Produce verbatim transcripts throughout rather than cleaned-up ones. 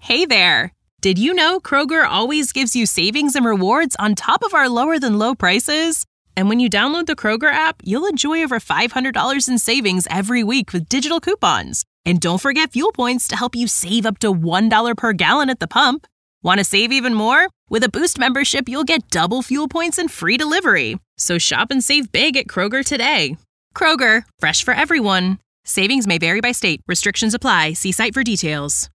Hey there! Did you know Kroger always gives you savings and rewards on top of our lower-than-low prices? And when you download the Kroger app, you'll enjoy over five hundred dollars in savings every week with digital coupons. And don't forget fuel points to help you save up to one dollar per gallon at the pump. Want to save even more? With a Boost membership, you'll get double fuel points and free delivery. So shop and save big at Kroger today. Kroger, fresh for everyone. Savings may vary by state. Restrictions apply. See site for details.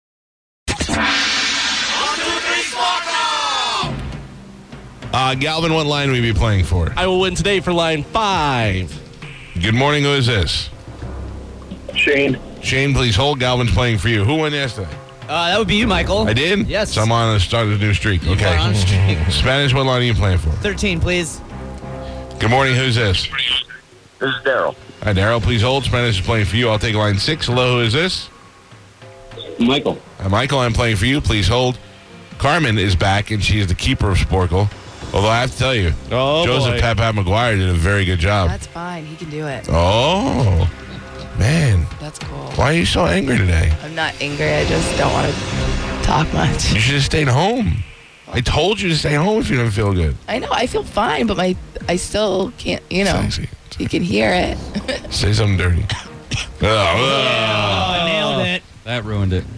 Uh, Galvin, what line will you be playing for? I will win today for line five. Good morning. Who is this? Shane. Shane, please hold. Galvin's playing for you. Who won yesterday? Uh, that would be you, Michael. I did? Yes. So I'm on the start of the new streak. You Okay. are on a streak. Spanish, what line are you playing for? thirteen, please. Good morning. Who's this? This is Daryl. Hi, Daryl. Please hold. Spanish is playing for you. I'll take line six. Hello, who is this? Michael. Hi, Michael, I'm playing for you. Please hold. Carmen is back, and she is the keeper of Sporkle. Although I have to tell you, Oh, Joseph boy. Pat Pat McGuire did a very good job. That's fine. He can do it. Oh, man. That's cool. Why are you so angry today? I'm not angry. I just don't want to talk much. You should have stayed home. I told you to stay home if you don't feel good. I know. I feel fine, but my I still can't, you know. Sexy. You can hear it. Say something dirty. oh, Oh, nailed it. That ruined it.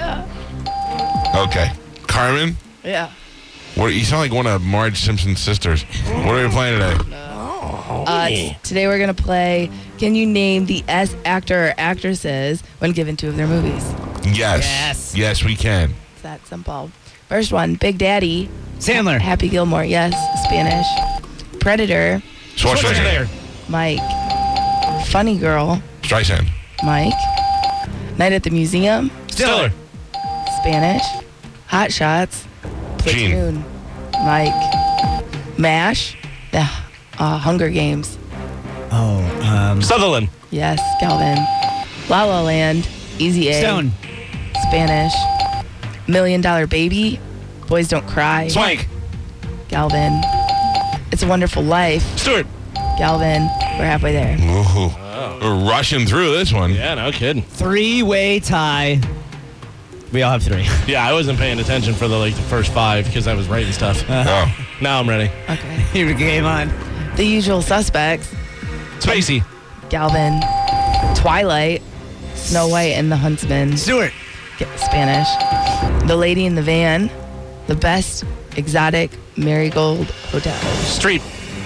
oh. Okay. Carmen, Yeah. what, you sound like one of Marge Simpson's sisters. What are we playing today? Uh, t- today we're going to play Can You Name the S actor or actresses when given two of their movies? Yes. Yes. Yes, we can. It's that simple. First one, Big Daddy. Sandler. Happy Gilmore. Yes. Spanish. Predator. Schwarzenegger. Mike. Funny Girl. Streisand. Mike. Night at the Museum. Stiller. Spanish. Hot Shots. Gene. Platoon. Mike. MASH. The uh, Hunger Games. Oh, um, Sutherland. Yes, Galvin. La La Land. Easy A. Stone. Spanish. Million Dollar Baby. Boys Don't Cry. Swank. Galvin. It's a Wonderful Life. Stewart. Galvin. We're halfway there. Ooh. We're rushing through this one. Yeah, no kidding. three-way tie. We all have three. Yeah, I wasn't paying attention for the like the first five because I was writing stuff. Oh. Now I'm ready. Okay. Here we game on. The Usual Suspects. Spacey. Galvin. Twilight. Snow White and the Huntsman. Stewart. Get Spanish. The Lady in the Van. The Best Exotic Marigold Hotel. Streep.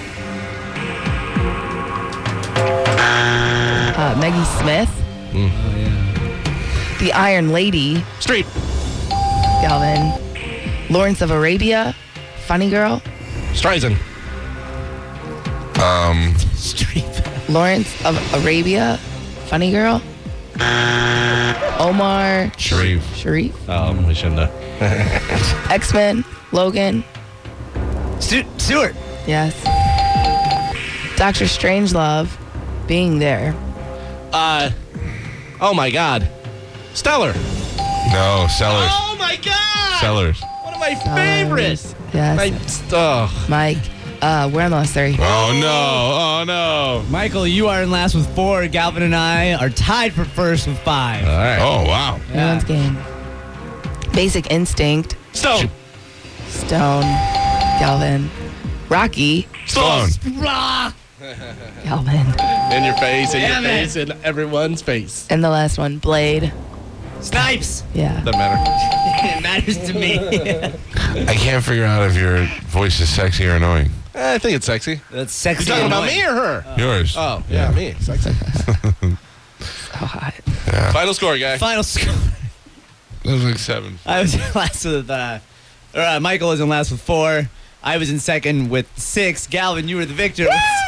Uh, Maggie Smith. The Iron Lady. Streep. Galvin. Lawrence of Arabia. Funny Girl. Streisand. Um, Streep. Lawrence of Arabia. Funny Girl. Omar Sharif. Sharif. Um, we shouldn't have. X-Men. Logan. Stu- Stewart. Yes. Doctor Strangelove. Being There. Uh, oh my God. Stellar. No, Sellers. Oh my God. Sellers. One of my favorites. Yes. My, oh. Mike. Uh, we're on the last three. Oh, no. Oh, no. Michael, you are in last with four. Galvin and I are tied for first with five. All right. Oh, wow. Everyone's game. Basic Instinct. Stone. Stone. Galvin. Rocky. Stone. Galvin. In your face, in Damn your it. face, in everyone's face. And the last one, Blade. Snipes. Yeah. Doesn't matter. It matters to me. I can't figure out if your voice is sexy or annoying. I think it's sexy. That's sexy. You talking about annoying. me or her? Yours. Oh, yeah, me. Sexy. So hot. Final score, guy. Final score. That was like seven. I was in last with, uh, or, uh, Michael was in last with four. I was in second with six. Galvin, you were the victor.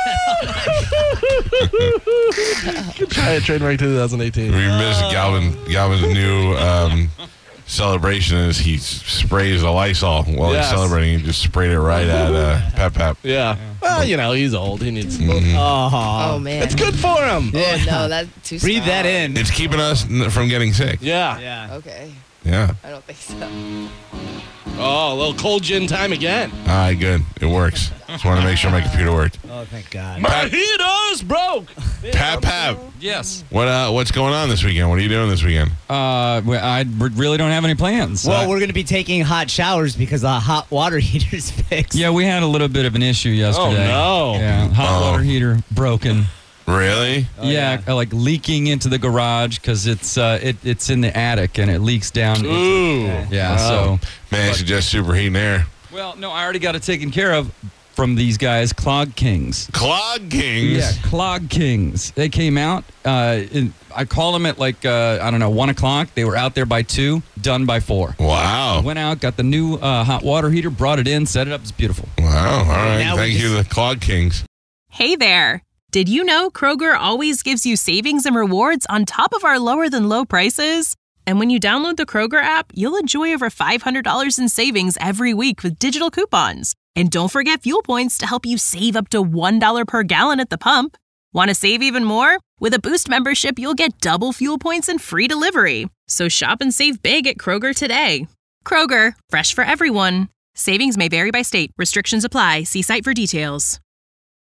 Good try at Trademark twenty eighteen. We missed Galvin. Galvin's new um, celebration is he s- sprays a Lysol while Yes. he's celebrating. He just sprayed it right at uh, Pep Pep. Yeah. Well, you know, he's old. He needs. Oh, Oh, man. It's good for him. Yeah. Oh, no, that's too Breathe strong. that in. It's keeping us n- from getting sick. Yeah. Yeah. Okay. Yeah. I don't think so. Oh, a little cold gin time again. All right, good. It works. Just want to make sure my computer worked. Oh, thank God. My heater's broke. Pap, Pap, Yes. what uh, what's going on this weekend? What are you doing this weekend? Uh, well, I really don't have any plans. Well, Uh, we're going to be taking hot showers because the hot water heater's fixed. yeah, we had a little bit of an issue yesterday. no. Yeah, hot Oh. water heater broken. Really? yeah, uh, like leaking into the garage because it's uh, it, it's in the attic and it leaks down. into- Ooh. yeah, Wow. so Man, I suggest superheating air. well, no, I already got it taken care of from these guys, Clog Kings. Clog Kings. Yeah, Clog Kings. They came out. Uh, in, I called them at like uh, I don't know one o'clock. They were out there by two, done by four. Wow. Went out, got the new uh, hot water heater, brought it in, set it up. It's beautiful. Wow. All right. Now we Thank you, just- the Clog Kings. Hey there! Did you know Kroger always gives you savings and rewards on top of our lower than low prices? And when you download the Kroger app, you'll enjoy over five hundred dollars in savings every week with digital coupons. And don't forget fuel points to help you save up to one dollar per gallon at the pump. Want to save even more? With a Boost membership, you'll get double fuel points and free delivery. So shop and save big at Kroger today. Kroger, fresh for everyone. Savings may vary by state. Restrictions apply. See site for details.